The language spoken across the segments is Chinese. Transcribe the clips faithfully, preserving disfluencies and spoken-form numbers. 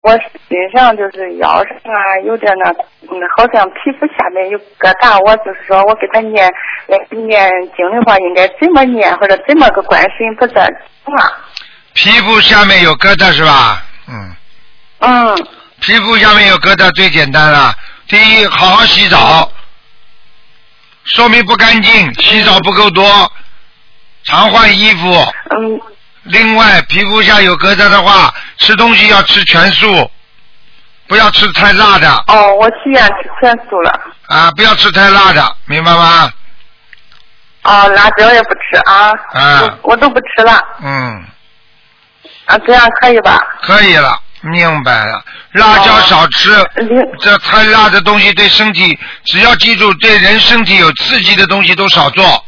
我身上就是腰上啊有点那，嗯，好像皮肤下面有疙瘩。我就是说我给他念念经的话，应该怎么念，或者怎么个观世音菩萨啊？ 皮肤下面有疙瘩是吧？嗯。 嗯。 皮肤下面有疙瘩最简单了。第一，好好洗澡，说明不干净，洗澡不够多，常换衣服。 嗯。 另外，皮肤下有疙瘩的话，吃东西要吃全素，不要吃太辣的。 哦，我许愿吃全素了。 啊，不要吃太辣的，明白吗？ 哦，辣椒也不吃啊。 啊。 我, 我都不吃了。 嗯。 啊，这样可以吧？ 可以了，明白了。辣椒少吃，哦、这太辣的东西对身体，只要记住，对人身体有刺激的东西都少做。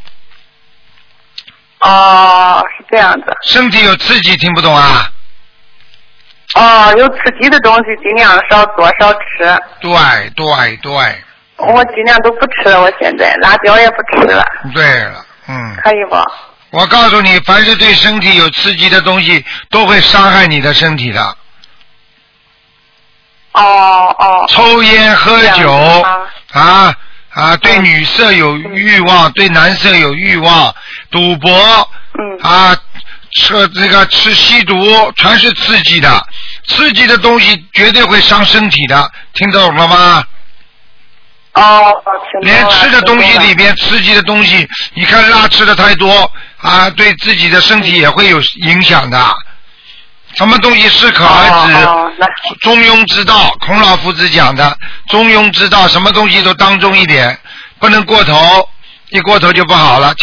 哦，是这样子。 身体有刺激，听不懂啊？ 哦，有刺激的东西尽量少做少吃。 对对对。 我尽量都不吃了，我现在辣椒也不吃了。 对了，嗯。 可以不？ 我告诉你，凡是对身体有刺激的东西，都会伤害你的身体的。 哦哦。 抽烟喝酒啊啊，对女色有欲望，嗯、对男色有欲望，赌博， 嗯啊，吃这个吃吸毒，全是刺激的，刺激的东西绝对会伤身体的，听懂了吗？ 哦， 连吃的东西里边刺激的东西，你看辣吃的太多啊，对自己的身体也会有影响的。什么东西适可而止， 哦哦、 中庸之道，孔老夫子讲的中庸之道，什么东西都当中一点，不能过头，一过头就不好了。